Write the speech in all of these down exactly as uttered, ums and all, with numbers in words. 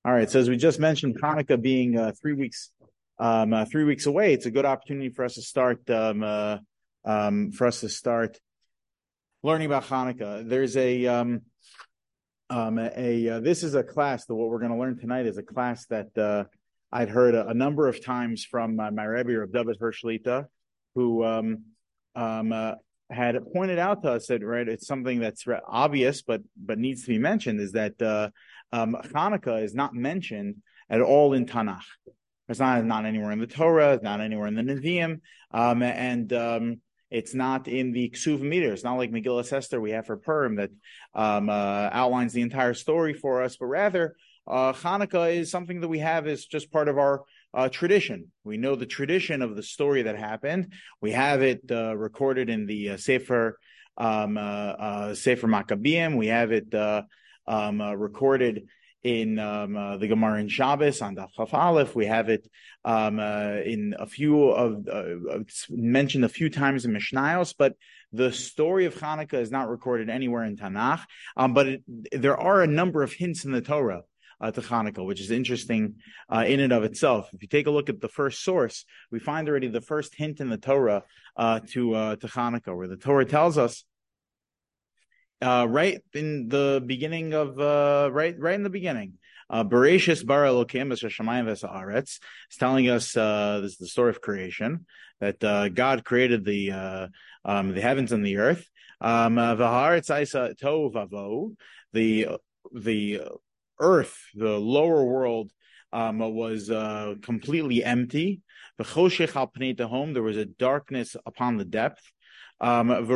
All right. So as we just mentioned, Hanukkah being uh, three weeks, um, uh, three weeks away, it's a good opportunity for us to start, um, uh, um, for us to start learning about Hanukkah. There's a, um, um, a, a uh, this is a class that what we're going to learn tonight is a class that uh, I'd heard a, a number of times from uh, my Rebbe, Rav David Hirschlita, who um, um, uh, had pointed out to us that right, it's something that's obvious but but needs to be mentioned is that uh, um, Hanukkah is not mentioned at all in Tanakh. It's not not anywhere in the Torah, it's not anywhere in the Nevi'im, um, and um, it's not in the Ksuvim either. It's not like Megillas Esther we have for Purim that um, uh, outlines the entire story for us, but rather uh, Hanukkah is something that we have as just part of our uh, tradition. We know the tradition of the story that happened. We have it uh, recorded in the uh, Sefer um, uh, uh, Sefer Maccabeim. We have it uh, um, uh, recorded in um, uh, the Gemara in Shabbos on Daf Chaf Aleph. We have it um, uh, in a few of uh, it's mentioned a few times in Mishnayos, but the story of Hanukkah is not recorded anywhere in Tanakh. Um, but it, there are a number of hints in the Torah uh, to Hanukkah, which is interesting uh, in and of itself. If you take a look at the first source, we find already the first hint in the Torah uh, to uh, to Hanukkah, where the Torah tells us. Uh, right in the beginning of, uh, right, right in the beginning, uh, Bereshis bara Elokim es hashamayim ves haaretz. It's telling us, uh, this is the story of creation, that, uh, God created the, uh, um, the heavens and the earth. Um, v'haaretz isa tohu vavo. The, the earth, the lower world, um, was, uh, completely empty. V'choshech al pnei tehom. There was a darkness upon the depth. Um, and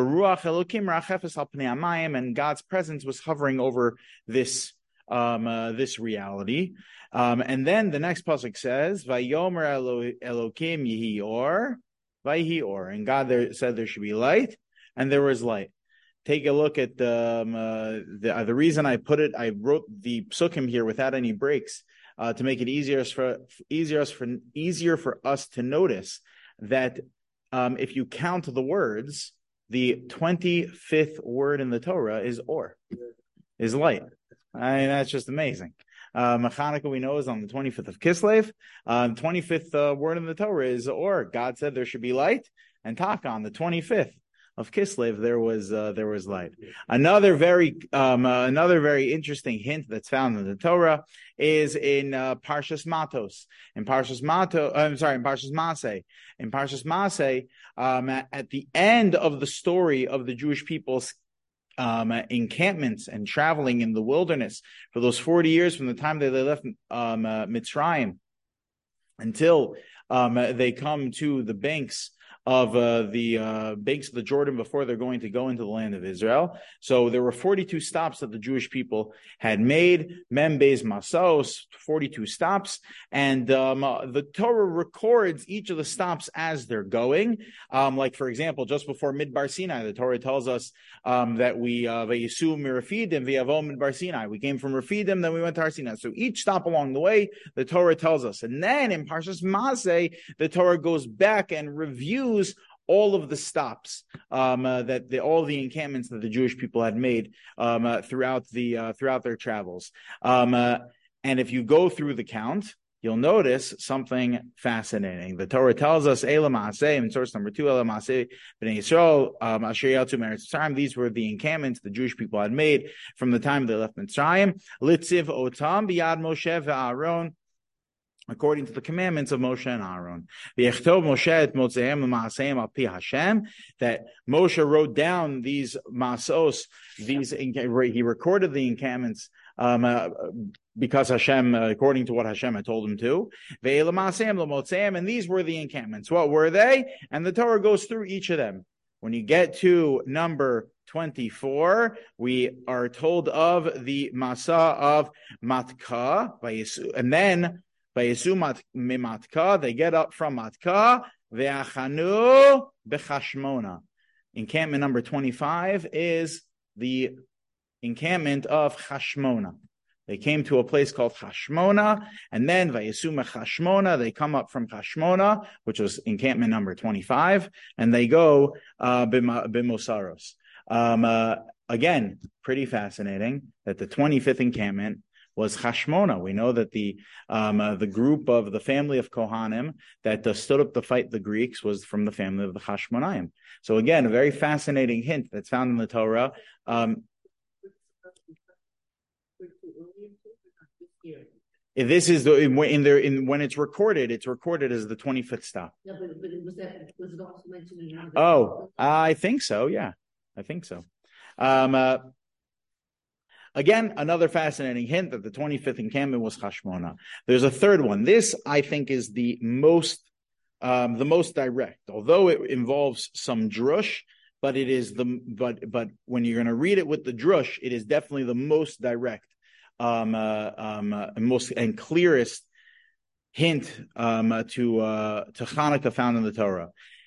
God's presence was hovering over this um, uh, this reality. Um, and then the next pasuk says, "Vayomer Elokim yihi or, vayhi or," and God there said there should be light, and there was light. Take a look at the um, uh, the, uh, the reason I put it. I wrote the psukim here without any breaks uh, to make it easier for easier for easier for us to notice that. Um, if you count the words, the twenty-fifth word in the Torah is or, is light. I mean, that's just amazing. Uh, Hanukkah, we know, is on the twenty-fifth of Kislev. Uh, the twenty-fifth uh, word in the Torah is or. God said there should be light, and Taka on the twenty-fifth of Kislev there was uh, there was light. Another very um, uh, another very interesting hint that's found in the Torah is in uh, Parshas Matos. In Parshas Mato, I'm sorry, in Parshas Maseh. In Parshas Maseh, um, at, at the end of the story of the Jewish people's um, encampments and traveling in the wilderness for those forty years from the time that they left um, uh, Mitzrayim until um, they come to the banks of uh, the uh, banks of the Jordan before they're going to go into the land of Israel. So there were forty-two stops that the Jewish people had made, Mem Beis Masos, forty-two stops, and um, uh, the Torah records each of the stops as they're going. Um, like, for example, just before Midbar Sinai, the Torah tells us um, that we Vayisu Mirafidim V'yavo Midbar Sinai. We came from Rafidim, then we went to Har Sinai. So each stop along the way, the Torah tells us. And then in Parshas Maseh, the Torah goes back and reviews all of the stops um, uh, that the, all the encampments that the Jewish people had made um, uh, throughout the uh, throughout their travels. Um, uh, and if you go through the count, you'll notice something fascinating. The Torah tells us, Eila Maaseh, in source number two, Eila Maaseh B'nai Yisrael, um, Asher Yatzu Meretz Mitzrayim. These were the encampments the Jewish people had made from the time they left Mitzrayim. Litziv Otam B'yad Moshe V'Aaron, according to the commandments of Moshe and Aaron. That Moshe wrote down these masos, these he recorded the encampments um, uh, because Hashem, uh, according to what Hashem had told him to. And these were the encampments. What were they? And the Torah goes through each of them. When you get to number twenty-four, we are told of the Masa of Matkah, and then Vayesu mimatka, they get up from Matkah, ve'achanu bechashmona. Encampment number twenty-five is the encampment of Hashmona. They came to a place called Hashmona, and then Vayesu mechashmona, they come up from Hashmona, which was encampment number twenty-five, and they go uh, bimosaros. Um, uh, again, pretty fascinating that the twenty-fifth encampment was Hashmona. We know that the um, uh, the group of the family of Kohanim that uh, stood up to fight the Greeks was from the family of the Hashmonaim. So again, a very fascinating hint that's found in the Torah. Um, If this is the in there in when it's recorded, it's recorded as the twenty-fifth stop. No, but, but was that was it also mentioned in another? Oh, I think so. Yeah, I think so. Um, uh, again, another fascinating hint that the twenty-fifth encampment was Hashmona. There's a third one. This, I think, is the most um, the most direct, although it involves some drush. But it is the but but when you're going to read it with the drush, it is definitely the most direct. Um, uh, um, uh, most and clearest hint um, uh, to uh, to Hanukkah found in the Torah.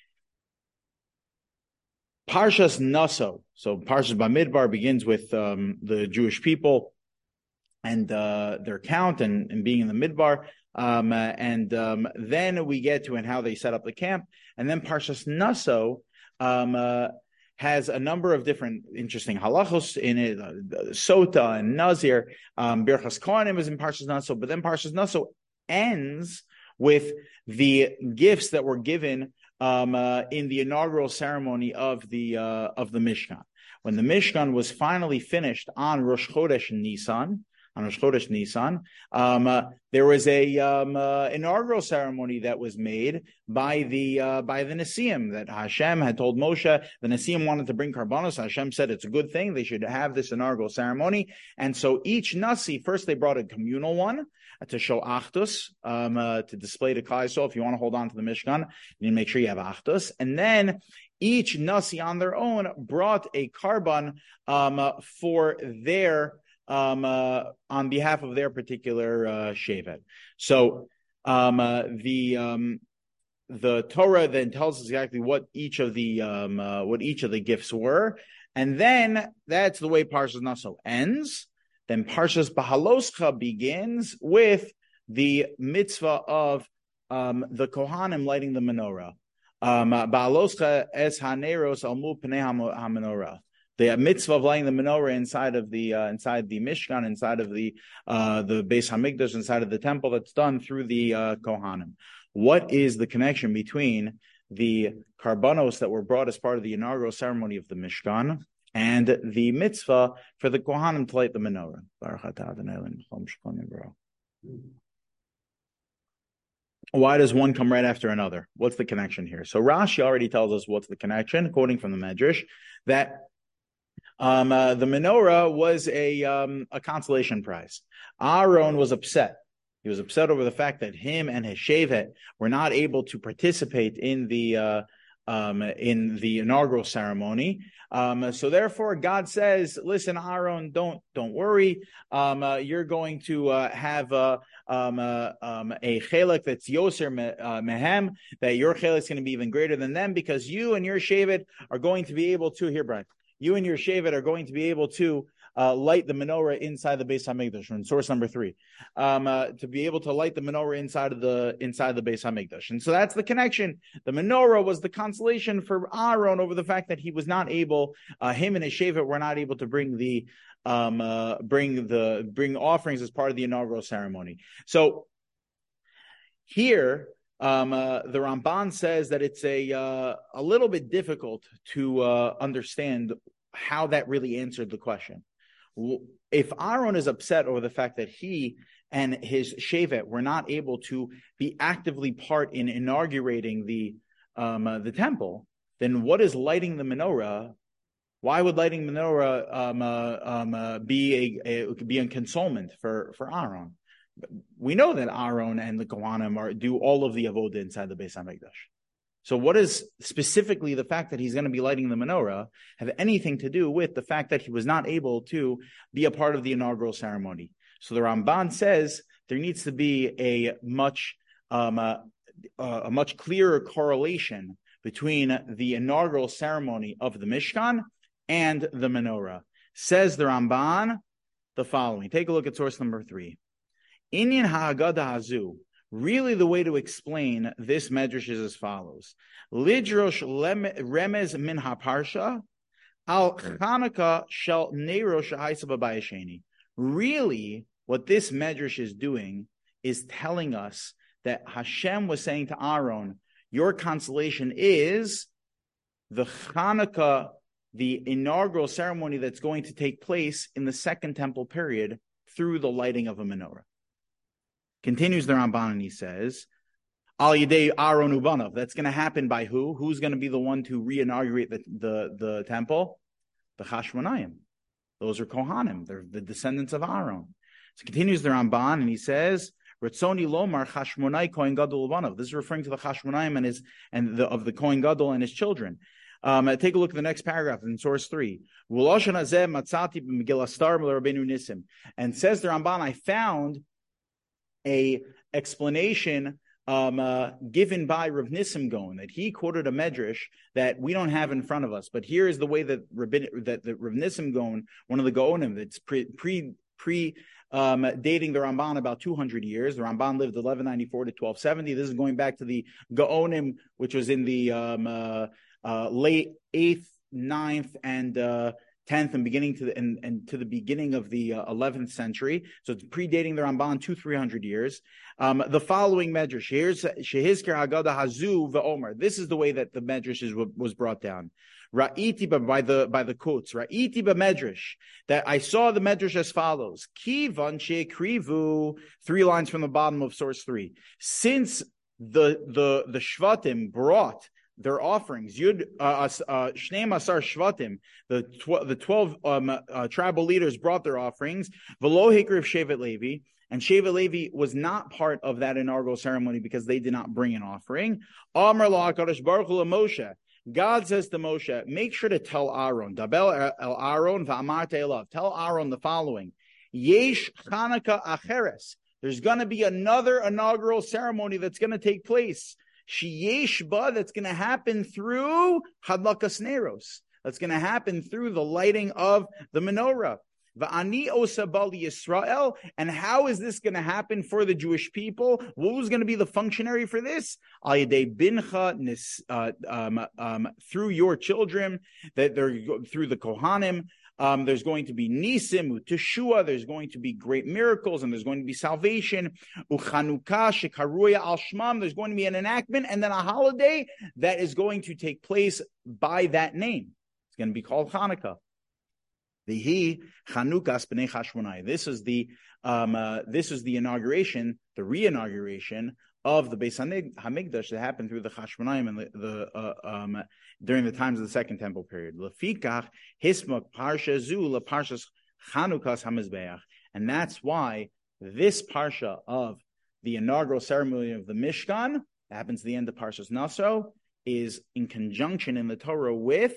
Parshas Naso. So Parshas Bamidbar begins with um, the Jewish people and uh, their count and, and being in the Midbar. Um, uh, and um, then we get to and how they set up the camp. And then Parshas Naso um, uh, has a number of different interesting halachos in it, uh, Sota and Nazir. Um, Birchas Kohanim is in Parshas Naso, but then Parshas Naso ends with the gifts that were given um, uh, in the inaugural ceremony of the uh, of the Mishkan. When the Mishkan was finally finished on Rosh Chodesh Nisan, on Rosh Chodesh Nisan, um, uh, there was a um, uh, inaugural ceremony that was made by the uh, by the Nesiim that Hashem had told Moshe. The Nesiim wanted to bring karbanos. Hashem said it's a good thing. They should have this inaugural ceremony. And so each Nasi, first they brought a communal one uh, to show Achdus, um, uh, to display to Klal Yisrael. If you want to hold on to the Mishkan, you need to make sure you have Achdus. And then each Nasi on their own brought a karban um, uh, for their Um, uh, on behalf of their particular uh, shevet. So um, uh, the um, the Torah then tells us exactly what each of the um, uh, what each of the gifts were, and then that's the way Parshas Naso ends. Then Parshas Bahaloscha begins with the mitzvah of um, the Kohanim lighting the menorah. Um, Bahaloscha es haneros almu pnei hamenorah. The mitzvah of lighting the menorah inside of the uh, inside the Mishkan, inside of the uh, the Beis Hamikdash, inside of the temple, that's done through the uh, Kohanim. What is the connection between the karbanos that were brought as part of the inaugural ceremony of the Mishkan and the mitzvah for the Kohanim to light the menorah? Why does one come right after another? What's the connection here? So Rashi already tells us what's the connection, quoting from the Medrash, that Um, uh, the menorah was a um, a consolation prize. Aaron was upset. He was upset over the fact that him and his shevet were not able to participate in the uh, um, in the inaugural ceremony. Um, so therefore, God says, "Listen, Aaron, don't don't worry. Um, uh, you're going to uh, have uh, um, uh, um, a chelek that's yoser uh, mehem. That your chelek is going to be even greater than them because you and your shevet are going to be able to here, Brian. You and your shevet are going to be able to uh, light the menorah inside the Beis Hamikdash. In source number three, um, uh, to be able to light the menorah inside of the inside the Beis Hamikdash, and so that's the connection. The menorah was the consolation for Aaron over the fact that he was not able, uh, him and his shevet were not able to bring the um, uh, bring the bring offerings as part of the inaugural ceremony. So here. Um, uh, the Ramban says that it's a uh, a little bit difficult to uh, understand how that really answered the question. If Aaron is upset over the fact that he and his shevet were not able to be actively part in inaugurating the um, uh, the temple, then what is lighting the menorah? Why would lighting the menorah um, uh, um, uh, be a, a be a consolement for for Aaron? We know that Aaron and the Kohanim are do all of the avodah inside the Beis Hamikdash. So what is specifically the fact that he's going to be lighting the menorah have anything to do with the fact that he was not able to be a part of the inaugural ceremony? So the Ramban says there needs to be a much um, uh, uh, a much clearer correlation between the inaugural ceremony of the Mishkan and the menorah. Says the Ramban the following. Take a look at source number three. Inyan ha'agada hazu. Really, the way to explain this medrash is as follows: Lidrosh remez min haparsha al Chanukah shel neirosh ha'isa b'bayasheni. Really, what this medrash is doing is telling us that Hashem was saying to Aaron, your consolation is the Hanukkah, the inaugural ceremony that's going to take place in the second temple period through the lighting of a menorah. Continues the Ramban and he says, Al Yedei Aaron Ubanov. That's going to happen by who? Who's going to be the one to re-inaugurate the, the, the temple? The Chashmonayim. Those are Kohanim. They're the descendants of Aaron. So continues the Ramban and he says, Ratzoni Lomar Chashmonai Kohen Gadol Ubanov. This is referring to the Chashmonayim and his and the, of the Kohen Gadol and his children. Um, take a look at the next paragraph in source three. And says the Ramban, I found a explanation um, uh, given by Rav Nissim Gaon, that he quoted a medrash that we don't have in front of us. But here is the way that Rabbin, that the Rav Nissim Gaon, one of the Gaonim, that's pre pre pre um, dating the Ramban about two hundred years. The Ramban lived eleven ninety-four to twelve seventy. This is going back to the Gaonim, which was in the um, uh, uh, late eighth, ninth, and uh, tenth, and beginning to the and, and to the beginning of the uh, eleventh century. So it's predating the Ramban two three hundred years. Um, the following medrash, here's Shehizker Haggadah Hazu ve'Omer. This is the way that the medrash is, was brought down. Ra'iti by the by the quotes. Ra'iti medrash, that I saw the medrash as follows. Kivan she'krivu, three lines from the bottom of source three. Since the the the Shvatim brought their offerings, Yud uh, uh, Shnei Masar Shvatim, the tw- the twelve um, uh, tribal leaders brought their offerings. V'lo hikriv Shevet Levi, and Shevet Levi was not part of that inaugural ceremony because they did not bring an offering. Amar lo HaKadosh Baruch Hu Moshe. God says to Moshe, make sure to tell Aaron, Dabel el Aaron va'amarte elav. Tell Aaron the following: Yesh Chanukah acheres. There's going to be another inaugural ceremony that's going to take place. Sheyesh ba, that's going to happen through Hadlakas Neros. That's going to happen through the lighting of the menorah. Va'ani osa bali Yisrael. And how is this going to happen for the Jewish people? What was going to be the functionary for this? Al yedei bincha, uh, um, um, through your children, that they're through the Kohanim. Um, there's going to be nisim, teshua, there's going to be great miracles, and there's going to be salvation. Uchanuka shekaruya al shmam, there's going to be an enactment, and then a holiday that is going to take place by that name. It's going to be called Hanukkah. The he Chanukas b'nei Chashmonai. This is the um, uh, this is the inauguration, the re-inauguration of the Beis Hamikdash that happened through the Chashmonaim and the, the uh, um, during the times of the Second Temple period. Lefikach hismak parsha zu leparshas Chanukas hamizbeach, and that's why this parsha of the inaugural ceremony of the Mishkan, that happens at the end of Parshas Naso, is in conjunction in the Torah with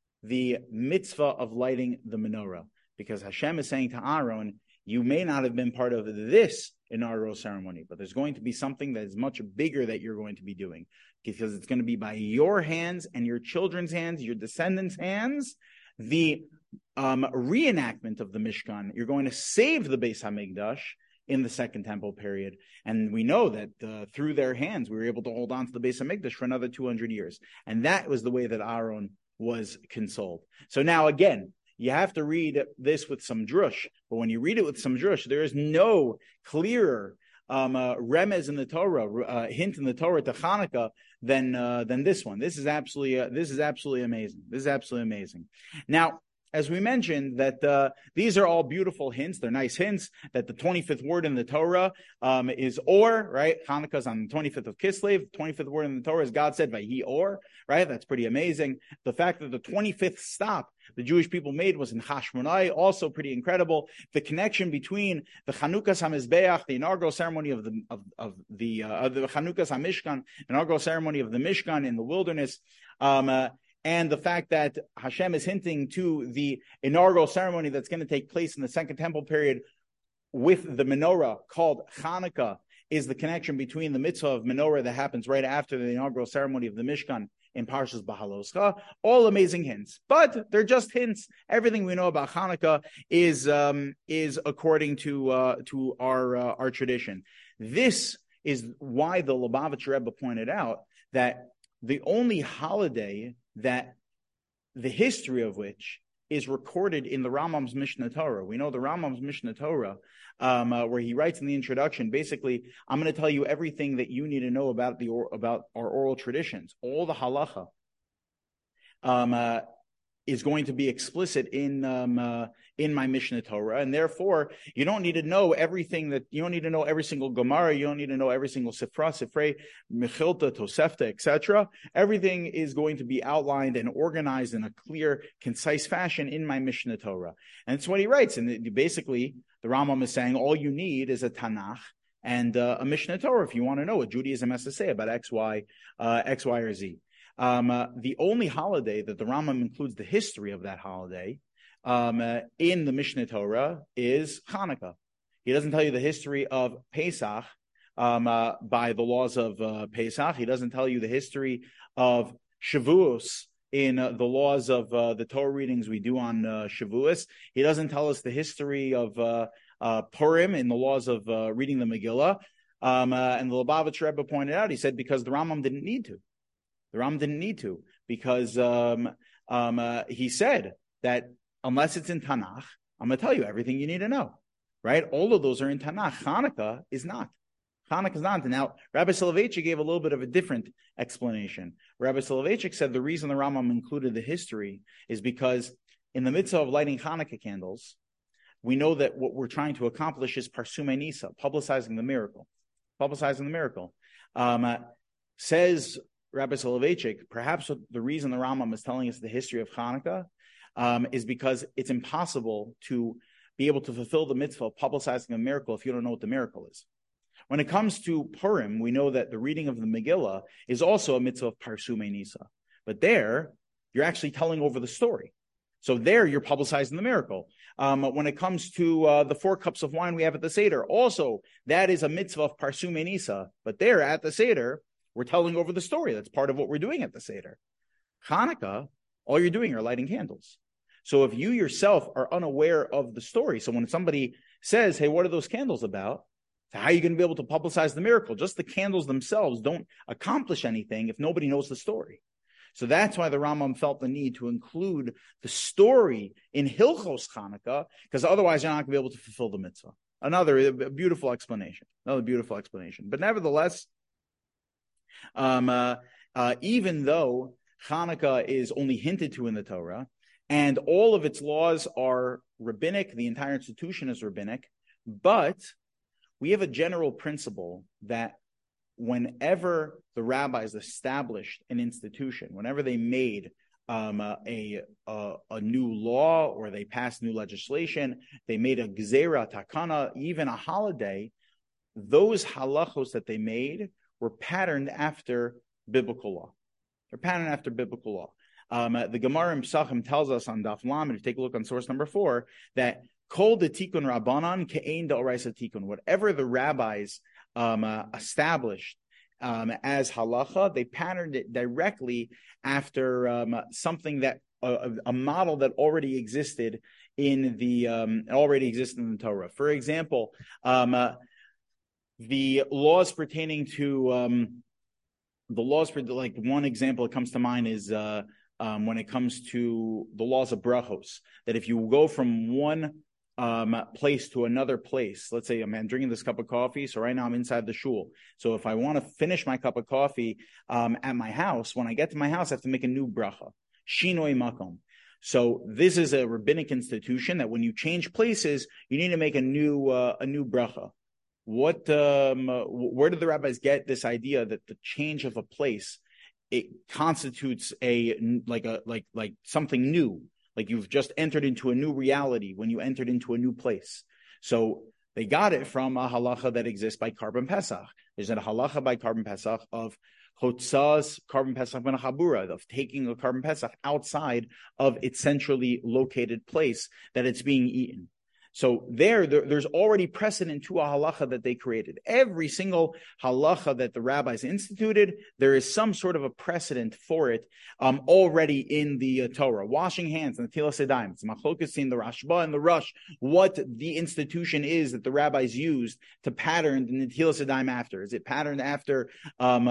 the mitzvah of lighting the menorah, because Hashem is saying to Aaron, you may not have been part of this inaugural ceremony, but there's going to be something that is much bigger that you're going to be doing, because it's going to be by your hands and your children's hands, your descendants' hands, the um, reenactment of the Mishkan. You're going to save the Beis Hamikdash in the Second Temple period. And we know that uh, through their hands, we were able to hold on to the Beis Hamikdash for another two hundred years. And that was the way that Aaron was consoled. So now again, you have to read this with some drush, but when you read it with some drush, there is no clearer um, uh, remez in the Torah, uh, hint in the Torah to Hanukkah than uh, than this one. This is absolutely uh, this is absolutely amazing. This is absolutely amazing. Now, as we mentioned, that uh, these are all beautiful hints. They're nice hints that the twenty-fifth word in the Torah um, is or, right? Hanukkah's on the twenty-fifth of Kislev. twenty-fifth word in the Torah is God said, Vayhi or, right? That's pretty amazing. The fact that the twenty-fifth stop the Jewish people made was in Chashmonai, also pretty incredible. The connection between the Chanukas HaMizbeach, the inaugural ceremony of the of, of the uh, of the Chanukas HaMishkan, inaugural ceremony of the Mishkan in the wilderness, um, uh, and the fact that Hashem is hinting to the inaugural ceremony that's going to take place in the Second Temple period with the menorah called Hanukkah, is the connection between the mitzvah of menorah that happens right after the inaugural ceremony of the Mishkan in Parshas Bahaloscha. All amazing hints, but they're just hints. Everything we know about Hanukkah is um, is according to uh, to our uh, our tradition. This is why the Lubavitcher Rebbe pointed out that the only holiday that the history of which is recorded in the Rambam's Mishnah Torah. We know the Rambam's Mishnah Torah, um, uh, where he writes in the introduction, basically, I'm going to tell you everything that you need to know about the or, about our oral traditions. All the halacha um, uh, is going to be explicit in um, uh, in my Mishnah Torah, and therefore you don't need to know everything that you don't need to know every single Gemara, you don't need to know every single Sifra, Sifrei, Mechilta, Tosefta, et cetera. Everything is going to be outlined and organized in a clear, concise fashion in my Mishnah Torah, and it's what he writes. And basically, the Rambam is saying all you need is a Tanakh and uh, a Mishnah Torah if you want to know what Judaism has to say about X, Y, uh, X, Y, or Z. Um, uh, the only holiday that the Rambam includes the history of that holiday um, uh, in the Mishnah Torah is Hanukkah. He doesn't tell you the history of Pesach um, uh, by the laws of uh, Pesach. He doesn't tell you the history of Shavuos in uh, the laws of uh, the Torah readings we do on uh, Shavuos. He doesn't tell us the history of uh, uh, Purim in the laws of uh, reading the Megillah. Um, uh, and the Lubavitch Rebbe pointed out, he said, because the Rambam didn't need to. The Ram didn't need to, because um, um, uh, he said that unless it's in Tanakh, I'm going to tell you everything you need to know, right? All of those are in Tanakh. Hanukkah is not. Hanukkah is not. And now, Rabbi Soloveitchik gave a little bit of a different explanation. Rabbi Soloveitchik said the reason the Rambam included the history is because in the mitzvah of lighting Hanukkah candles, we know that what we're trying to accomplish is Parsumei Nisa, publicizing the miracle. Publicizing the miracle. Um, uh, says Rabbi Soloveitchik, perhaps the reason the Rambam is telling us the history of Hanukkah um, is because it's impossible to be able to fulfill the mitzvah of publicizing a miracle if you don't know what the miracle is. When it comes to Purim, we know that the reading of the Megillah is also a mitzvah of Parsumei Nisa. But there, you're actually telling over the story. So there, you're publicizing the miracle. Um, when it comes to uh, the four cups of wine we have at the Seder, also, that is a mitzvah of Parsumei Nisa. But there, at the Seder, we're telling over the story. That's part of what we're doing at the Seder. Hanukkah, all you're doing are lighting candles. So if you yourself are unaware of the story, so when somebody says, hey, what are those candles about? How are you going to be able to publicize the miracle? Just the candles themselves don't accomplish anything if nobody knows the story. So that's why the Rambam felt the need to include the story in Hilchos Hanukkah, because otherwise you're not going to be able to fulfill the mitzvah. Another a beautiful explanation. Another beautiful explanation. But nevertheless, Um, uh, uh, even though Hanukkah is only hinted to in the Torah, and all of its laws are rabbinic, the entire institution is rabbinic, but we have a general principle that whenever the rabbis established an institution, whenever they made um, uh, a, a a new law or they passed new legislation, they made a gzera, takana, even a holiday, those halachos that they made were patterned after biblical law. They're patterned after biblical law. Um, uh, the Gemara in Pesachim tells us on Daf Lamed, if you take a look on source number four, that kol de tikun rabbanan ke'ein d'oraisa tikun. Whatever the rabbis um, uh, established um, as halacha, they patterned it directly after um, something that uh, a model that already existed in the um, already existed in the Torah. For example, um, uh, the laws pertaining to um, the laws for like one example that comes to mind is uh, um, when it comes to the laws of brachos, that if you go from one um, place to another place, let's say I'm, I'm drinking this cup of coffee, so right now I'm inside the shul. So if I want to finish my cup of coffee um, at my house, when I get to my house, I have to make a new bracha, shinoi makom. So this is a rabbinic institution that when you change places, you need to make a new uh, a new bracha. What, um, where did the rabbis get this idea that the change of a place, it constitutes a, like a, like, like something new, like you've just entered into a new reality when you entered into a new place. So they got it from a halacha that exists by Karban Pesach. There's a halacha by Karban Pesach of Hotzas Karban Pesach ben Chabura, of taking a Karban Pesach outside of its centrally located place that it's being eaten. So there, there, there's already precedent to a halacha that they created. Every single halacha that the rabbis instituted, there is some sort of a precedent for it um, already in the uh, Torah. Washing hands and the Netilas Yadayim. It's machlokas in the Rashba and the Rush, what the institution is that the rabbis used to pattern the Netilas Yadayim after. Is it patterned after um, uh,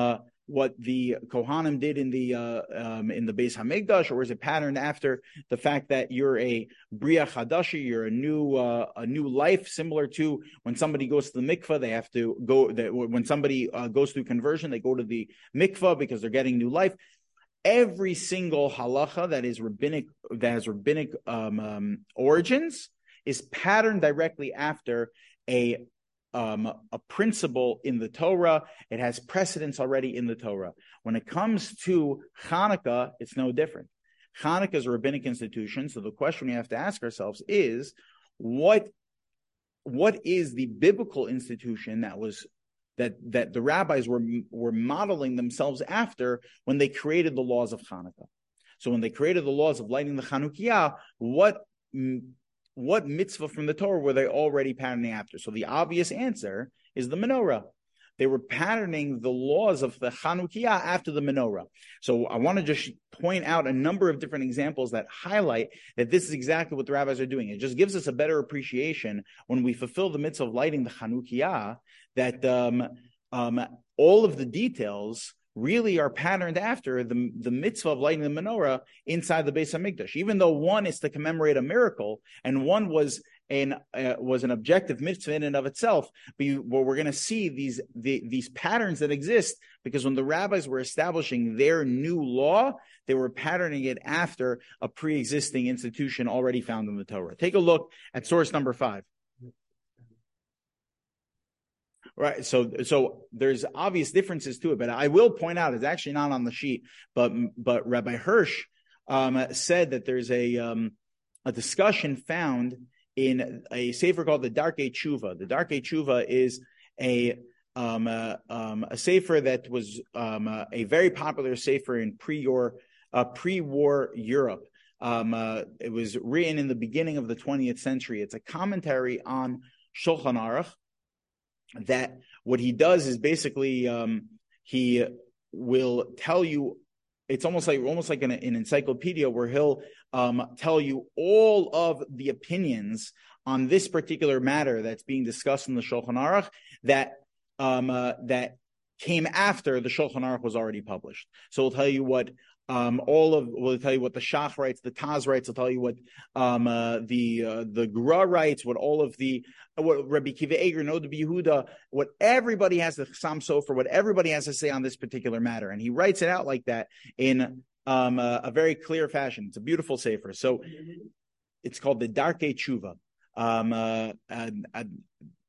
what the Kohanim did in the uh, um, in the Beis Hamikdash, or is it patterned after the fact that you're a Bria Chadashi, you're a new uh, a new life, similar to when somebody goes to the mikvah, they have to go. They, when somebody uh, goes through conversion, they go to the mikvah because they're getting new life. Every single halacha that is rabbinic, that has rabbinic um, um, origins, is patterned directly after a um, a principle in the Torah. It has precedence already in the Torah. When it comes to Hanukkah, it's no different. Hanukkah is a rabbinic institution, so the question we have to ask ourselves is, what what is the biblical institution that was that that the rabbis were were modeling themselves after when they created the laws of Hanukkah? So when they created the laws of lighting the Chanukiah, what what mitzvah from the Torah were they already patterning after? So the obvious answer is the menorah. They were patterning the laws of the Chanukiah after the menorah. So I want to just point out a number of different examples that highlight that this is exactly what the rabbis are doing. It just gives us a better appreciation when we fulfill the mitzvah of lighting the Chanukiah, that um, um, all of the details really are patterned after the, the mitzvah of lighting the menorah inside the Beis Hamikdash. Even though one is to commemorate a miracle and one was an uh, was an objective mitzvah in and of itself, but you, well, we're going to see these the, these patterns that exist because when the rabbis were establishing their new law, they were patterning it after a pre-existing institution already found in the Torah. Take a look at source number five. Right, so so there's obvious differences to it, but I will point out, it's actually not on the sheet, but but Rabbi Hirsch um, said that there's a um, a discussion found in a sefer called the Darkei Tshuva. The Darkei Tshuva is a um, uh, um, a sefer that was um, uh, a very popular sefer in pre-war uh, pre-war Europe. Um, uh, it was written in the beginning of the twentieth century. It's a commentary on Shulchan Aruch. That what he does is basically um, he will tell you, it's almost like almost like an, an encyclopedia where he'll um, tell you all of the opinions on this particular matter that's being discussed in the Shulchan Aruch that um, uh, that came after the Shulchan Aruch was already published. So we'll tell you what um, all of we'll tell you what the Shach writes, the Taz writes. We'll tell you what um, uh, the uh, the Gra writes, what all of the what Rabbi Kiva Eger, Noda B'Yehuda, what everybody has the Chassam Sofer, what everybody has to say on this particular matter, and he writes it out like that in um, a, a very clear fashion. It's a beautiful sefer. So it's called the Darkei Tshuva. Um, uh, and, and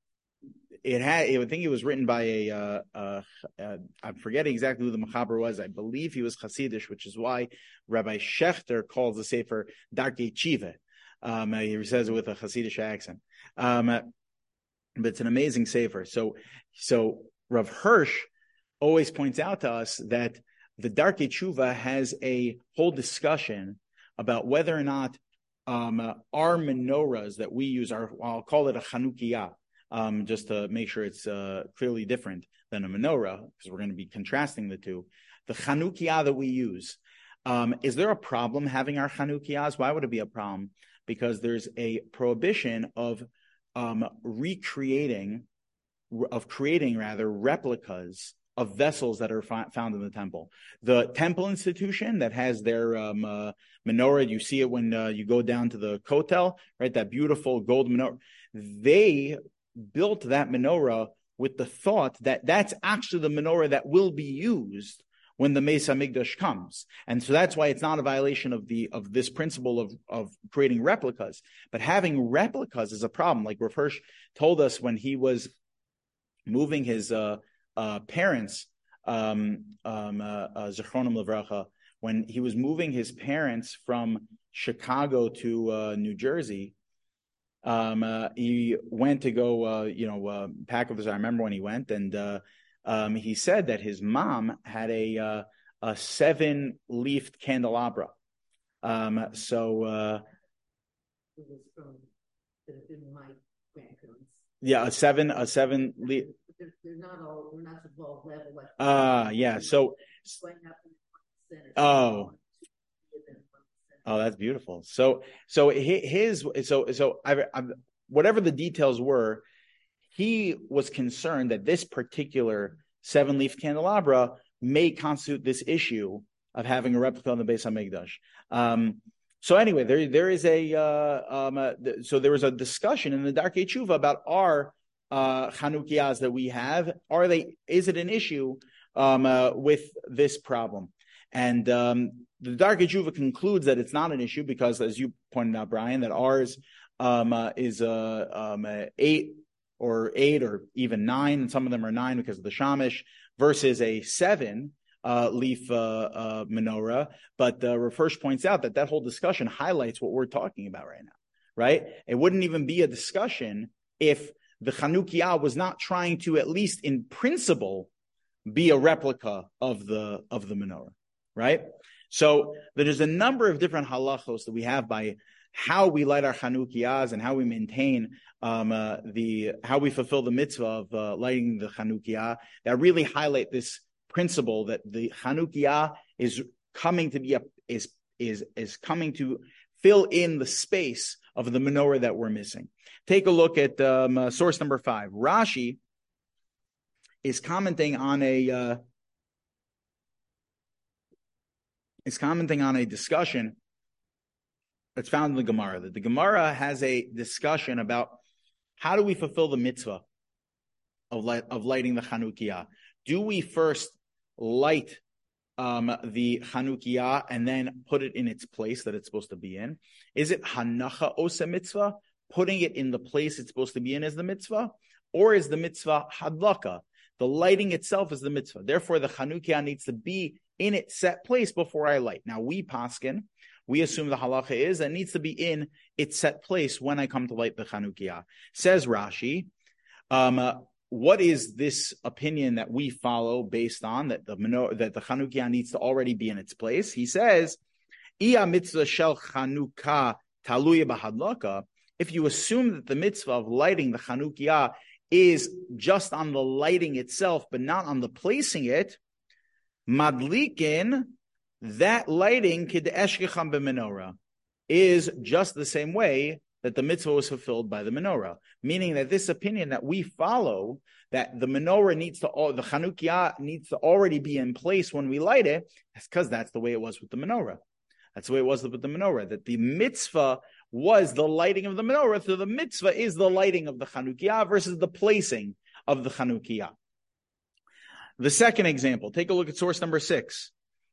it had, I think it was written by a, uh, uh, uh, I'm forgetting exactly who the Mechaber was. I believe he was Hasidish, which is why Rabbi Schechter calls the sefer Darkei Tshuva. Um, he says it with a Hasidish accent. Um, but it's an amazing sefer. So, so Rav Hirsch always points out to us that the Darkei Tshuva has a whole discussion about whether or not um, uh, our menorahs that we use are, I'll call it a Chanukiah, um, just to make sure it's uh, clearly different than a menorah, because we're going to be contrasting the two. The Chanukiah that we use, um, is there a problem having our Chanukiyahs? Why would it be a problem? Because there's a prohibition of um, recreating, of creating rather replicas of vessels that are fi- found in the temple. The temple institution that has their um, uh, menorah, you see it when uh, you go down to the Kotel, right? That beautiful gold menorah. They built that menorah with the thought that that's actually the menorah that will be used when the Beis Hamikdash comes. And so that's why it's not a violation of the of this principle of, of creating replicas. But having replicas is a problem. Like Rav Hirsch told us when he was moving his uh, uh, parents, um, um, uh, uh, Zichronim Livracha, when he was moving his parents from Chicago to uh, New Jersey, um, uh, he went to go, uh, you know, uh, pack up his, I remember when he went, and uh, Um, he said that his mom had a uh, a seven-leafed candelabra. Um, so, uh, It was from, that have been my grandparents. yeah, a seven, a seven leaf. They're, they're not all, they're not all level like. Ah, uh, yeah. So, oh, oh, that's beautiful. So, so his, so, so I, I, whatever the details were, he was concerned that this particular seven-leaf candelabra may constitute this issue of having a replica on the Beis Hamikdash. Um, so anyway, there there is a uh, um, uh, th- so there was a discussion in the Darkei Tshuva about our uh, Chanukiahs that we have. Are they? Is it an issue um, uh, with this problem? And um, the Darkei Tshuva concludes that it's not an issue because, as you pointed out, Brian, that ours um, uh, is uh, um, uh, eight or eight or even nine, and some of them are nine because of the Shamish, versus a seven uh, leaf uh, uh, menorah. But uh, Rafirsh points out that that whole discussion highlights what we're talking about right now, right? It wouldn't even be a discussion if the Chanukiah was not trying to, at least in principle, be a replica of the of the menorah, right? So there's a number of different halachos that we have by how we light our Chanukiahs and how we maintain um, uh, the how we fulfill the mitzvah of uh, lighting the Chanukiah that really highlight this principle that the Chanukiah is coming to be a, is is is coming to fill in the space of the menorah that we're missing. Take a look at um, uh, source number five. Rashi is commenting on a uh, is commenting on a discussion that's found in the Gemara. That the Gemara has a discussion about how do we fulfill the mitzvah of light, of lighting the Chanukiah. Do we first light um, the Chanukiah and then put it in its place that it's supposed to be in? Is it Hanacha Osa mitzvah, putting it in the place it's supposed to be in as the mitzvah? Or is the mitzvah Hadlaka? The lighting itself is the mitzvah. Therefore, the Chanukiah needs to be in its set place before I light. Now, we paskin, we assume the halacha is that it needs to be in its set place when I come to light the Chanukiah. Says Rashi, um, uh, what is this opinion that we follow based on that the that the Chanukiah needs to already be in its place? He says, "Iya mitzvah shel Chanukah taluya b'hadlaka." If you assume that the mitzvah of lighting the Chanukiah is just on the lighting itself, but not on the placing it, madlikin, that lighting kid eshkecham b'menorah is just the same way that the mitzvah was fulfilled by the menorah. Meaning that this opinion that we follow, that the menorah needs to, the Chanukiah needs to already be in place when we light it, that's because that's the way it was with the menorah. That's the way it was with the menorah, that the mitzvah was the lighting of the menorah, so the mitzvah is the lighting of the Chanukiah versus the placing of the Chanukiah. The second example, take a look at source number six.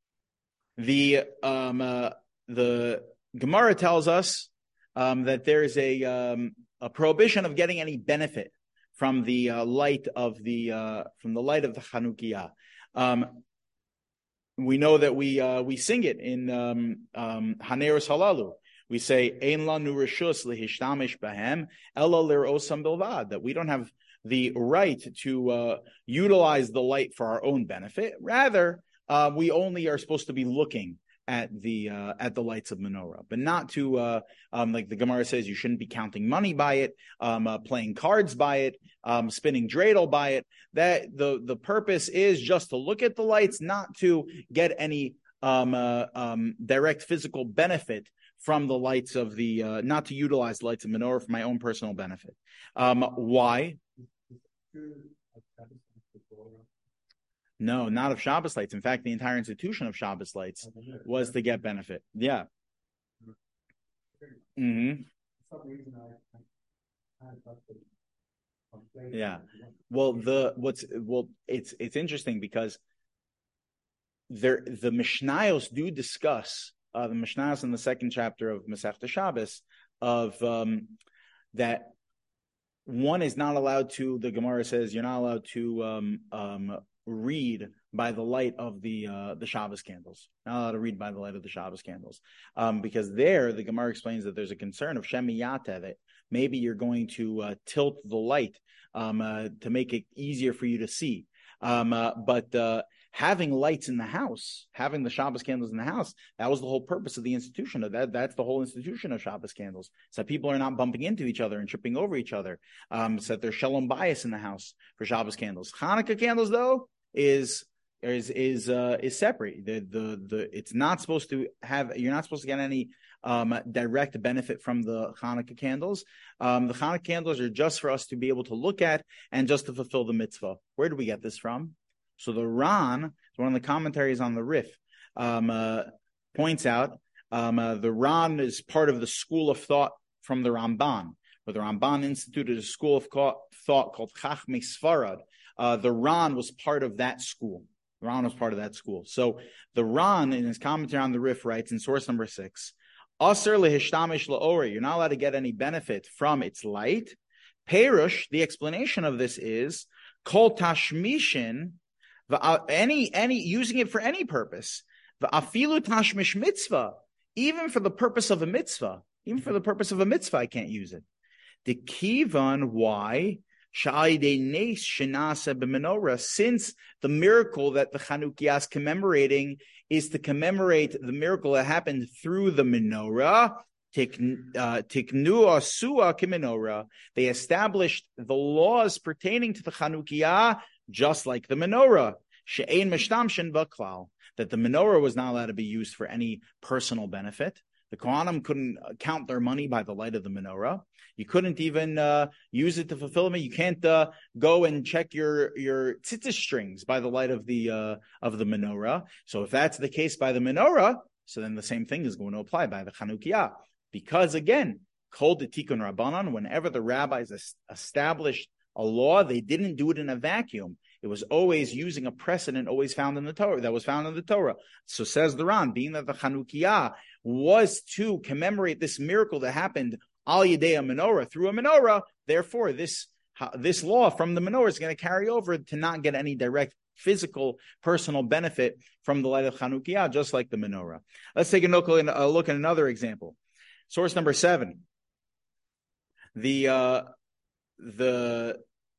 The um, uh, the Gemara tells us um, that there is a um, a prohibition of getting any benefit from the uh, light of the uh, from the light of the Chanukiah. Um, we know that we uh, we sing it in um, um, Haneros Halalu. We say Ein lanu reshus lehishtamesh bahem ela lirosam bilvad, that we don't have the right to uh, utilize the light for our own benefit. Rather, uh, we only are supposed to be looking at the uh, at the lights of menorah, but not to uh, um, like the Gemara says, you shouldn't be counting money by it, um, uh, playing cards by it, um, spinning dreidel by it. That the the purpose is just to look at the lights, not to get any um, uh, um, direct physical benefit from the lights of the, uh, not to utilize the lights of menorah for my own personal benefit. Um, why? No, not of Shabbos lights. In fact, the entire institution of Shabbos lights was to get benefit. Yeah. Mm-hmm. Yeah. Well, the what's well, it's it's interesting because there the Mishnayos do discuss. Uh, the Mishnahs in the second chapter of Masechta Shabbos, of um, that one is not allowed to, the Gemara says, you're not allowed to um, um, read by the light of the uh, the Shabbos candles. Not allowed to read by the light of the Shabbos candles. Um, because there, the Gemara explains that there's a concern of Shemiyata, that maybe you're going to uh, tilt the light um, uh, to make it easier for you to see. Um, uh, but uh, having lights in the house, having the Shabbos candles in the house, that was the whole purpose of the institution. Of that, that's the whole institution of Shabbos candles. So that people are not bumping into each other and tripping over each other. Um, so that there's shalom bias in the house for Shabbos candles. Hanukkah candles, though, is is is uh, is separate. The the the it's not supposed to have. You're not supposed to get any um, direct benefit from the Hanukkah candles. Um, the Hanukkah candles are just for us to be able to look at and just to fulfill the mitzvah. Where do we get this from? So the Ran, So one of the commentaries on the Rif um, uh, points out um, uh, the Ran is part of the school of thought from the Ramban, where the Ramban instituted a school of thought called Chachmei Sfarad. Uh, the Ran was part of that school. The Ran was part of that school. So the Ran, in his commentary on the Rif, writes in source number six, Aser lehishtamish la'ori, you're not allowed to get any benefit from its light. Perush, the explanation of this is, kol tashmishin, any, any, using it for any purpose, v'afilu tashmish mitzvah, even for the purpose of a mitzvah, even for the purpose of a mitzvah, I can't use it. The kivan, why? Since the miracle that the Chanukiah is commemorating is to commemorate the miracle that happened through the menorah, tiknu asua kimenorah, they established the laws pertaining to the Chanukiah just like the menorah. She'ein mishtamshin b'klal, that the menorah was not allowed to be used for any personal benefit. The Kohanim couldn't count their money by the light of the menorah. You couldn't even uh, use it to fulfill it. You can't uh, go and check your your tzitzis strings by the light of the uh, of the menorah. So if that's the case by the menorah, so then the same thing is going to apply by the Chanukiah. Because again, kol de tikkun rabbanan, whenever the rabbis established a law, they didn't do it in a vacuum. It was always using a precedent always found in the Torah, that was found in the Torah. So says the Ran, being that the Chanukiah was to commemorate this miracle that happened al yedei a menorah, through a menorah, therefore this this law from the menorah is going to carry over to not get any direct physical, personal benefit from the light of Chanukiah, just like the menorah. Let's take a look, a look at another example. Source number seven. The uh, the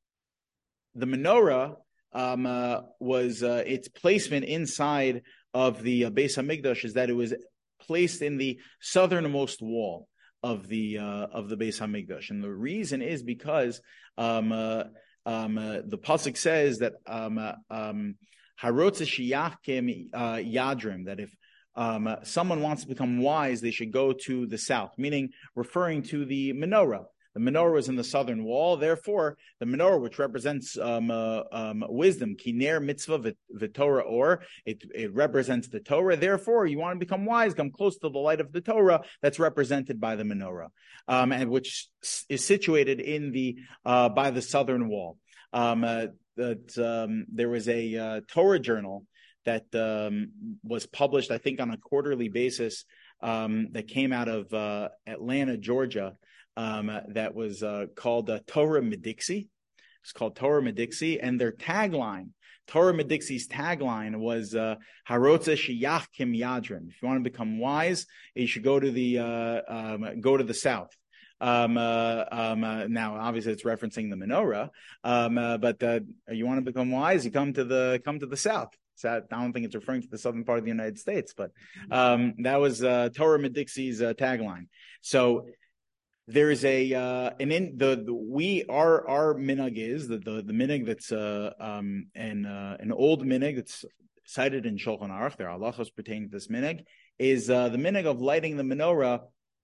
the menorah um, uh, was uh, its placement inside of the uh, Beis Hamikdash is that it was placed in the southernmost wall of the uh, of the Beis Hamikdash, and the reason is because um, uh, um, uh, the pasuk says that um, uh, um, harotze sheyachkem yadrim, that if um, uh, someone wants to become wise, they should go to the south, meaning referring to the menorah. The menorah was in the southern wall, therefore the menorah, which represents um, uh, um, wisdom, kiner mitzvah v'torah or, it, it represents the Torah. Therefore, you want to become wise, come close to the light of the Torah that's represented by the menorah, um, and which is situated in the uh, by the southern wall. Um, uh, that um, there was a uh, Torah journal that um, was published, I think, on a quarterly basis um, that came out of uh, Atlanta, Georgia. Um, uh, that was uh, called uh, Torah Medixi. It's called Torah Medixi, and their tagline, Torah Medixi's tagline was uh, Harotze Sheyachkem Yadrim. If you want to become wise, you should go to the uh, um, go to the south. Um, uh, um, uh, now, obviously, it's referencing the menorah, um, uh, but uh, you want to become wise, you come to the come to the south. So I don't think it's referring to the southern part of the United States, but um, that was uh, Torah Medixi's uh, tagline. So. There is a uh, an in the, the we our our minhag is the the, the minhag that's uh, um an uh, an old minhag that's cited in Shulchan Aruch. There are halachos pertaining to this minhag is uh, the minhag of lighting the menorah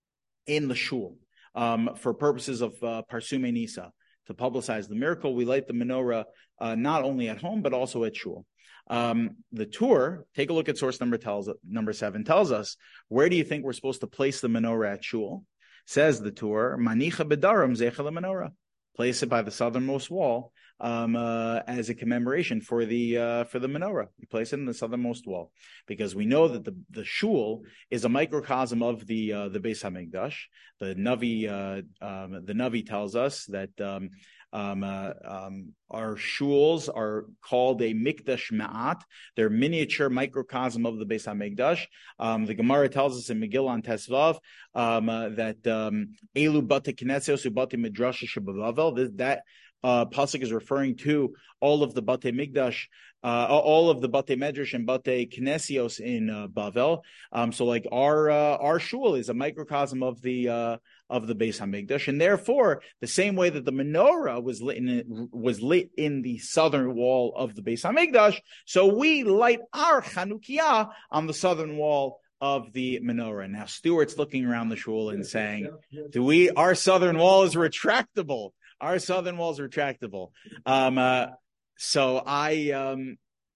in the shul um, for purposes of uh, Parsumei Nisa, to publicize the miracle. We light the menorah uh, not only at home but also at shul. Um, the tour, take a look at source number tells number seven tells us, where do you think we're supposed to place the menorah at shul? Says the tour, Manicha Bedarim Zeichel Menorah. Place it by the southernmost wall um, uh, as a commemoration for the uh, for the menorah. You place it in the southernmost wall because we know that the, the shul is a microcosm of the uh, the Beis Hamikdash. The Navi uh, um, the Navi tells us that um, um, uh, um, our shuls are called a mikdash ma'at. They're miniature microcosm of the Beis Hamikdash. Um, the Gemara tells us in Megillah on Tesvav um, uh, that elu bate knesios ubate midrash shebavel. That uh, pasuk is referring to all of the bate migdash, uh, all of the bate medrash and bate knesios in uh, Bavel. Um, so, like our uh, our shul is a microcosm of the uh, of the Beis Hamikdash, and therefore, the same way that the menorah was lit in, was lit in the southern wall of the Beis Hamikdash, so we light our Chanukiah on the southern wall of the menorah. Now, Stuart's looking around the shul and saying, "Do we? Our southern wall is retractable. Our southern wall is retractable." Um, uh, so I, um,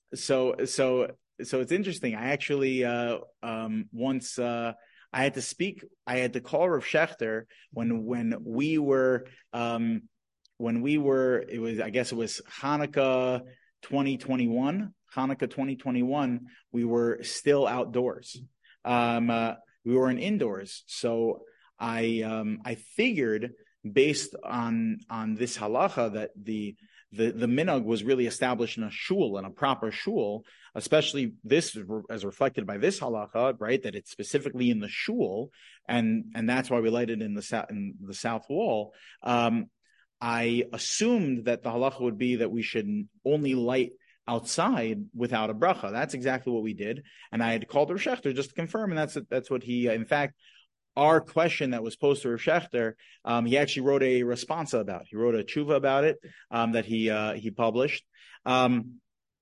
so so so it's interesting. I actually uh, um, once uh, I had to speak. I had to call Rav Schechter when when we were um, when we were. It was I guess it was Hanukkah twenty twenty-one. Hanukkah twenty twenty-one. We were still outdoors. Um, uh, we weren't indoors. So I um, I figured based on on this halacha that the The the minhag was really established in a shul, in a proper shul, especially this as reflected by this halacha, right? That it's specifically in the shul, and and that's why we light it in the south in the south wall. Um, I assumed that the halacha would be that we should only light outside without a bracha. That's exactly what we did, and I had called Rav Schechter just to confirm, and that's that's what he. In fact, our question that was posed to Rav Schechter, um, he actually wrote a responsa about. He wrote a tshuva about it um, that he uh, he published. Um,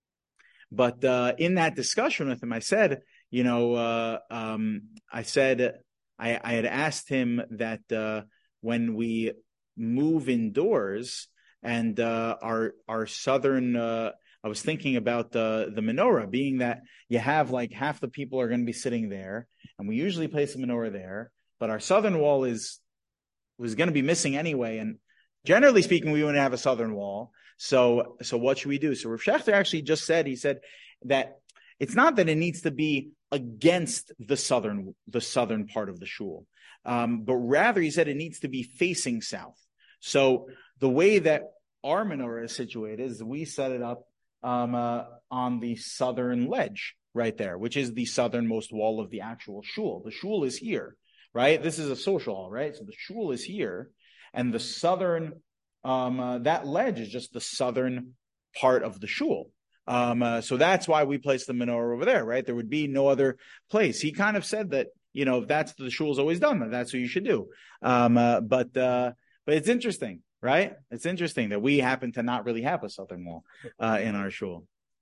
but uh, in that discussion with him, I said, you know, uh, um, I said I, I had asked him that uh, when we move indoors and uh, our our southern. Uh, I was thinking about the the menorah, being that you have like half the people are going to be sitting there, and we usually place a menorah there. But our southern wall is was going to be missing anyway, and generally speaking, we wouldn't have a southern wall. So, so what should we do? So Rav Schechter actually just said he said that it's not that it needs to be against the southern the southern part of the shul, um, but rather he said it needs to be facing south. So the way that our menorah is situated is we set it up um, uh, on the southern ledge right there, which is the southernmost wall of the actual shul. The shul is here. Right, this is a social hall, right? So the shul is here, and the southern um, uh, that ledge is just the southern part of the shul. Um, uh, so that's why we placed the menorah over there, right? There would be no other place. He kind of said that, you know, that's the shul's always done that. That's what you should do. Um, uh, but uh, but it's interesting, right? It's interesting that we happen to not really have a southern wall uh, in our shul.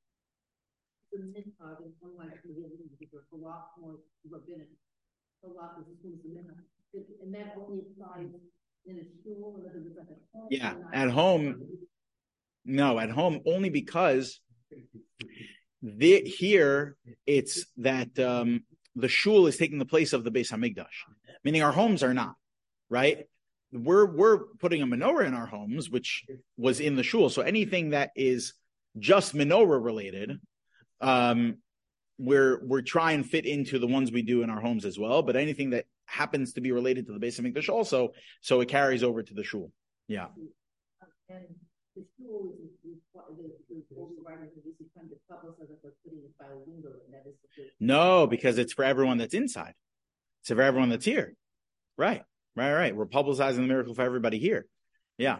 And that only applies in a shul. Yeah, at home. No, at home only because the, here it's that um, the shul is taking the place of the Beis Hamikdash, meaning our homes are not, right? We're we're putting a menorah in our homes, which was in the shul. So anything that is just menorah related, um, we're we're trying to fit into the ones we do in our homes as well. But anything that happens to be related to the Beis Hamikdash also, so it carries over to the shul. Yeah. And the shul is, is, is also right into this kind of couple so that they're putting it by a window, and that is the no, because it's for everyone that's inside. It's for everyone that's here. Right. Right, right. We're publicizing the miracle for everybody here. Yeah.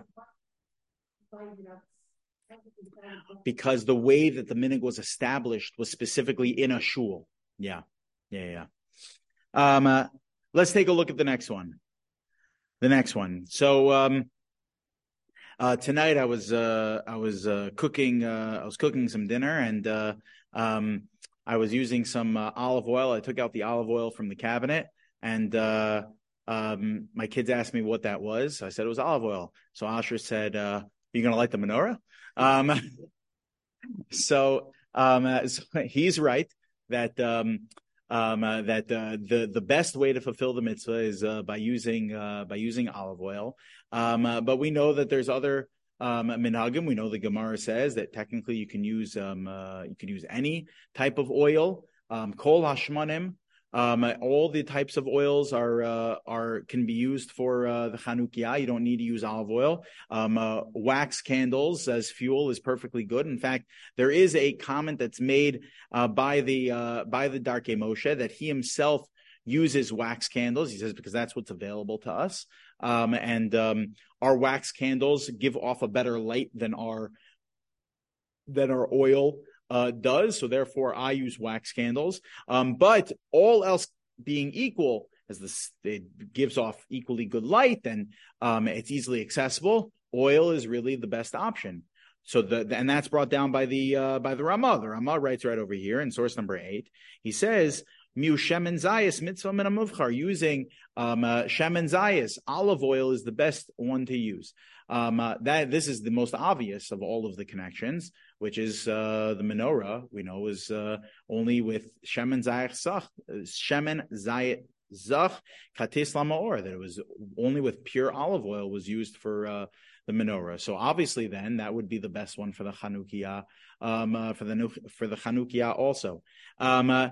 Because the way that the minhag was established was specifically in a shul. Yeah. Yeah, yeah. Um, uh, let's take a look at the next one. The next one. So um, uh, tonight I was uh, I was uh, cooking uh, I was cooking some dinner, and uh, um, I was using some uh, olive oil. I took out the olive oil from the cabinet, and uh, um, my kids asked me what that was. I said it was olive oil. So Asher said, uh, "Are you going to light the menorah?" Um, so, um, uh, so he's right that um, um, uh, that uh, the the best way to fulfill the mitzvah is uh, by using uh, by using olive oil. Um, uh, but we know that there's other um, minhagim. We know the Gemara says that technically you can use um, uh, you can use any type of oil. Um, Kol hashmanim. Um, all the types of oils are uh, are can be used for uh, the Chanukiah. You don't need to use olive oil. Um, uh, wax candles as fuel is perfectly good. In fact, there is a comment that's made uh, by the uh, by the Darkei Moshe that he himself uses wax candles. He says because that's what's available to us, um, and um, our wax candles give off a better light than our than our oil Uh, does. So therefore, I use wax candles. Um, but all else being equal, as this it gives off equally good light and um, it's easily accessible, oil is really the best option. So the and that's brought down by the uh, by the Ramah. The Ramah writes right over here in source number eight. He says, "Miu shemen zayis mitzvah min hamuvchar." Using um, uh, shemen zayis, olive oil is the best one to use. Um, uh, that this is the most obvious of all of the connections, which is uh, the menorah. We know is uh, only with shemen zayit zach, shemen zayit zach katis lamaor, that it was only with pure olive oil was used for uh, the menorah. So obviously, then that would be the best one for the Chanukiah, um, uh, for the for the Chanukiah also. Um, uh,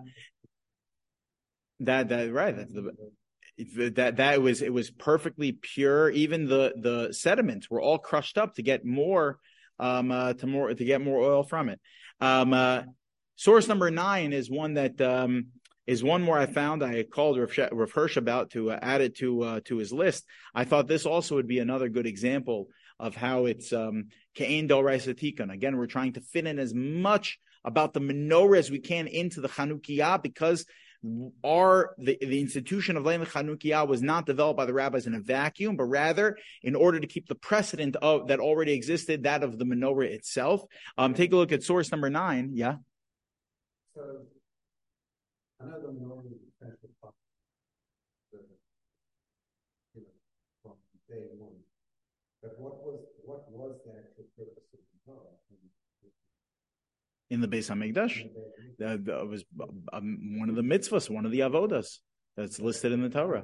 that that right. That's the. That that was it was perfectly pure. Even the the sediments were all crushed up to get more um uh, to more to get more oil from it. Um, uh, source number nine is one that um, is one more I found. I called Rav, Rav Hirsch about to uh, add it to uh, to his list. I thought this also would be another good example of how it's um ke'en d'oraisa tikun. Again, we're trying to fit in as much about the menorah as we can into the Chanukiah, because Our the, the institution of Leilin Chanukiah was not developed by the rabbis in a vacuum, but rather in order to keep the precedent of that already existed, that of the menorah itself. Um, take a look at source number nine. Yeah. So I know the menorah is essential part of the, you know, from day one. But what was what was the actual purpose of the menorah? In the Beis Hamikdash, that, that was um, one of the mitzvahs, one of the avodas that's listed in the Torah.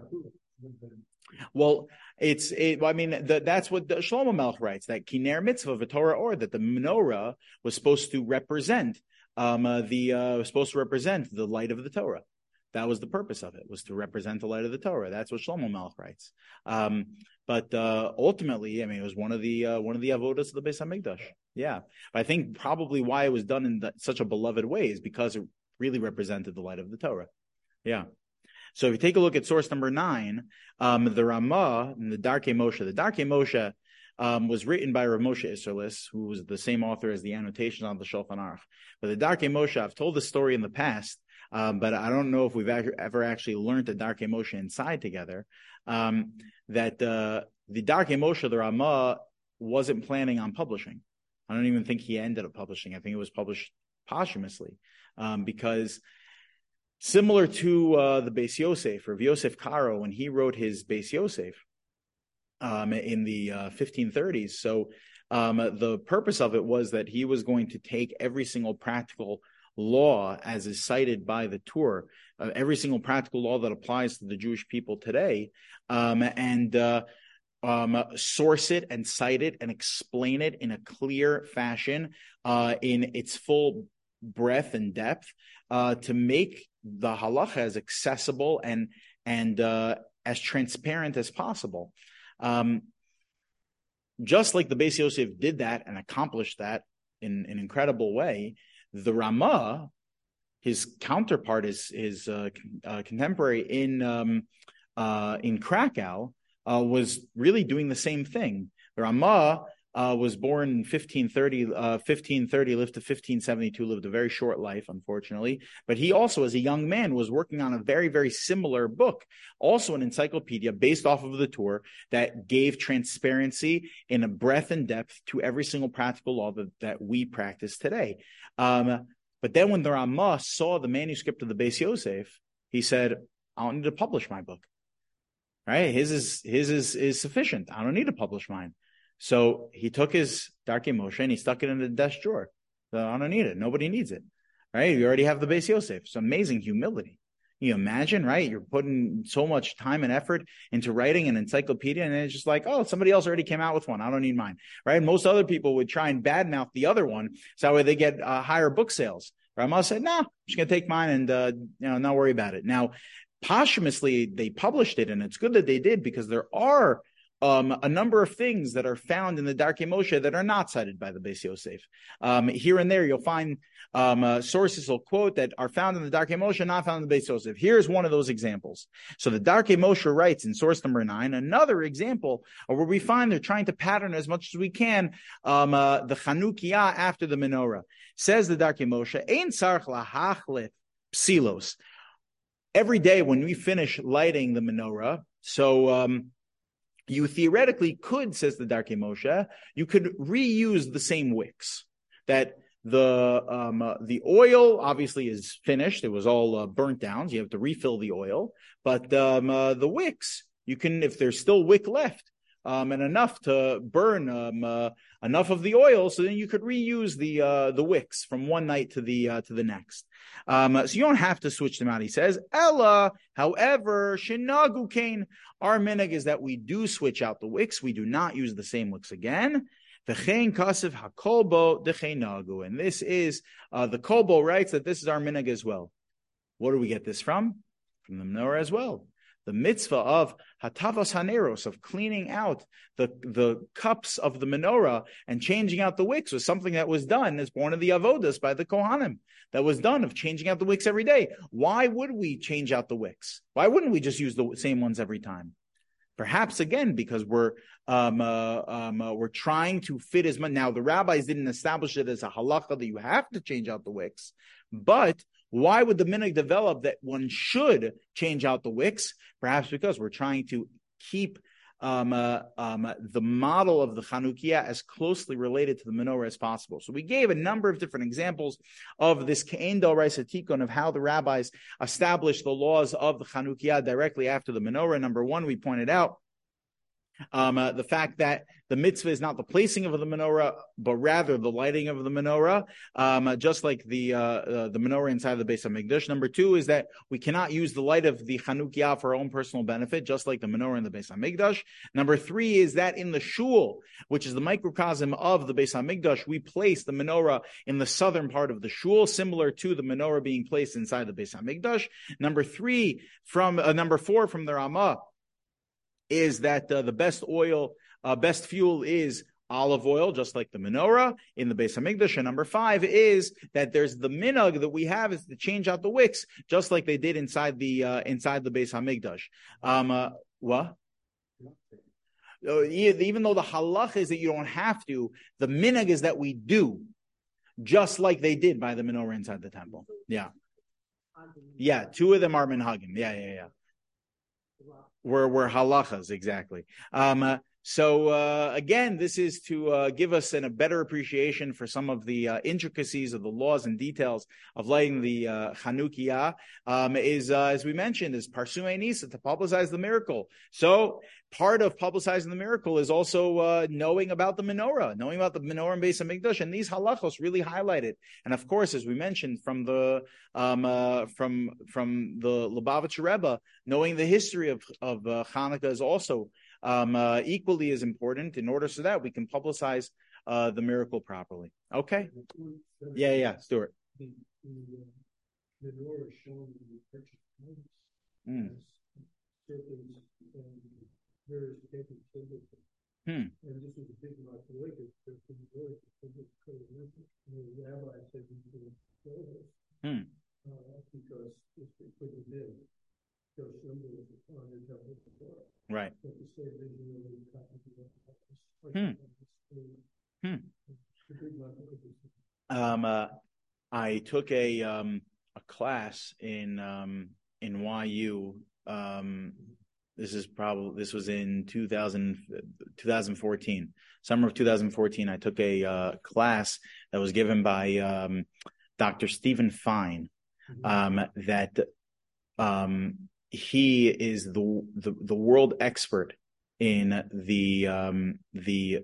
Well, it's it, I mean the, that's what the Shlomo Melech writes, that kiner mitzvah of Torah, or that the menorah was supposed to represent um uh, the uh, was supposed to represent the light of the Torah. That was the purpose of it, was to represent the light of the Torah. That's what Shlomo Melech writes. Um, but uh, ultimately, I mean, it was one of the uh, one of the avodas of the Beis Hamikdash. Yeah, but I think probably why it was done in the, such a beloved way is because it really represented the light of the Torah. Yeah. So if you take a look at source number nine, um, the Ramah and the Darkei Moshe. The Darkei Moshe um, was written by Rav Moshe Isserlis, who was the same author as the annotations on the Shulchan Aruch. But the Darkei Moshe, I've told this story in the past, um, but I don't know if we've ever actually learned the Darkei Moshe inside together. Um, that uh, the Darkei Moshe, the Ramah, wasn't planning on publishing. I don't even think he ended up publishing. I think it was published posthumously, um, because similar to uh, the Beis Yosef, Rav Yosef Karo, when he wrote his Beis Yosef um, in the uh, fifteen thirties. So um, the purpose of it was that he was going to take every single practical law as is cited by the Torah, uh, every single practical law that applies to the Jewish people today, um, and uh, um, source it and cite it and explain it in a clear fashion, uh, in its full breadth and depth, uh, to make the halacha as accessible and and uh, as transparent as possible. Um, just like the Beis Yosef did that and accomplished that in an incredible way, the Ramah, his counterpart, is his uh, uh, contemporary in um, uh, in Krakow, uh, was really doing the same thing. The Ramah uh, was born in fifteen thirty, uh, fifteen thirty, lived to fifteen seventy-two, lived a very short life, unfortunately. But he also, as a young man, was working on a very, very similar book, also an encyclopedia based off of the Torah that gave transparency in a breadth and depth to every single practical law that, that we practice today. Um, but then when the Ramah saw the manuscript of the Beis Yosef, he said, I don't need to publish my book. Right? His is his is, is sufficient. I don't need to publish mine. So he took his Darkei Moshe and he stuck it in the desk drawer. So I don't need it. Nobody needs it. Right? You already have the Beis Yosef. It's amazing humility. You imagine, right? You're putting so much time and effort into writing an encyclopedia, and it's just like, oh, somebody else already came out with one. I don't need mine, right? Most other people would try and badmouth the other one, so that way they get uh, higher book sales. Ramah said, no, nah, I'm just going to take mine and uh, you know, not worry about it. Now, posthumously, they published it, and it's good that they did, because there are Um, a number of things that are found in the Darkei Moshe that are not cited by the Beis Yosef. Um, here and there, you'll find um, uh, sources will quote that are found in the Darkei Moshe, not found in the Beis Yosef. Here's one of those examples. So the Darkei Moshe writes in source number nine, another example of where we find they're trying to pattern as much as we can um, uh, the Chanukiah after the menorah. Says the Darkei Moshe, Ein tzarich lahachlif psilos. Every day when we finish lighting the menorah, so um, you theoretically could, says the Darkei Moshe, you could reuse the same wicks. That the um, uh, the oil obviously is finished; it was all uh, burnt down. So you have to refill the oil. But um, uh, the wicks, you can, if there's still wick left, um, and enough to burn um, uh, enough of the oil, so then you could reuse the uh, the wicks from one night to the uh, to the next. Um, so you don't have to switch them out. He says, Ella, however, shenagu kain. Our minhag is that we do switch out the wicks. We do not use the same wicks again. V'chein kasev hakolbo decheinagu. And this is, uh, the kolbo writes that this is our minhag as well. Where do we get this from? From the menorah as well. The mitzvah of hatavas haneros, of cleaning out the, the cups of the menorah and changing out the wicks, was something that was done as one of the avodas by the Kohanim. That was done, of changing out the wicks every day. Why would we change out the wicks? Why wouldn't we just use the same ones every time? Perhaps again because we're um, uh, um, uh, we're trying to fit as much. Now the rabbis didn't establish it as a halacha that you have to change out the wicks, but why would the minhag develop that one should change out the wicks? Perhaps because we're trying to keep um, uh, um, the model of the Chanukiah as closely related to the menorah as possible. So we gave a number of different examples of this Ke'en D'Oraisa Tikun, of how the rabbis established the laws of the Chanukiah directly after the menorah. Number one, we pointed out Um, uh, the fact that the mitzvah is not the placing of the menorah, but rather the lighting of the menorah, um, uh, just like the uh, uh, the menorah inside the Beis HaMikdash. Number two is that we cannot use the light of the Chanukiah for our own personal benefit, just like the menorah in the Beis HaMikdash. Number three is that in the shul, which is the microcosm of the Beis HaMikdash, we place the menorah in the southern part of the shul, similar to the menorah being placed inside the Beis HaMikdash. Number three, from uh, number four from the Ramah, is that uh, the best oil, uh, best fuel is olive oil, just like the menorah in the Beis HaMikdash. And number five is that there's the minhag that we have is to change out the wicks, just like they did inside the uh, inside the Beis HaMikdash. Um, uh, what? Uh, even though the halach is that you don't have to, the minhag is that we do, just like they did by the menorah inside the temple. Yeah, yeah. Two of them are minhagim. Yeah, yeah, yeah. Were were halachas, exactly. Um, uh, so uh, again, this is to uh, give us an, a better appreciation for some of the uh, intricacies of the laws and details of lighting the uh, Chanukiah. Um, is uh, as we mentioned, is Parsumei Nisa, to publicize the miracle. So part of publicizing the miracle is also uh, knowing about the menorah, knowing about the menorah and Beis HaMikdash, and these halachos really highlight it. And of course, as we mentioned from the um, uh, from from the Lubavitcher Rebbe, knowing the history of of uh, Hanukkah is also um, uh, equally as important, in order so that we can publicize uh, the miracle properly. Okay? Yeah, yeah, Stuart. The, the uh, menorah shown in the picture Mm. serpents and various different symbols. Hmm. And this was a big microwave for the menorah, and the rabbi said we could show this Hmm. uh, because if they put it in, those symbols on the temple before. Right. But the same vision of the copy of Hmm. the Hmm. big microwave. Um, uh, I took a um, a class in um, in Y U. Um, this is probably this was in two thousand, twenty fourteen, summer of two thousand fourteen. I took a uh, class that was given by um, Doctor Stephen Fine. Um, that um, he is the, the the world expert in the um, the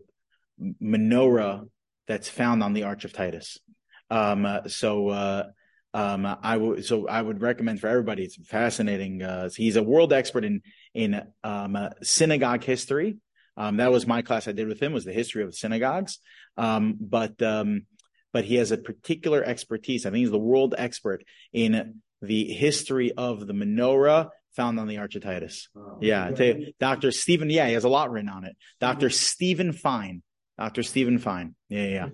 menorah that's found on the Arch of Titus. Um, uh, so, uh, um, I would, so I would recommend for everybody. It's fascinating. Uh, he's a world expert in, in, um, uh, synagogue history. Um, that was my class I did with him, was the history of the synagogues. Um, but, um, but he has a particular expertise. I think he's the world expert in the history of the menorah found on the Arch of Titus. Oh, yeah. I tell you, Doctor Stephen, yeah, he has a lot written on it. Doctor Stephen Fine. Doctor Stephen Fine. Yeah, yeah.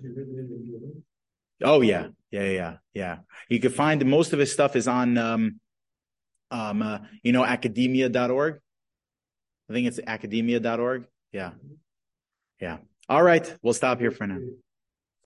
Oh, yeah. Yeah, yeah, yeah. You can find most of his stuff is on, um, um, uh, you know, academia dot org. I think it's academia dot org. Yeah. Yeah. All right. We'll stop here for now.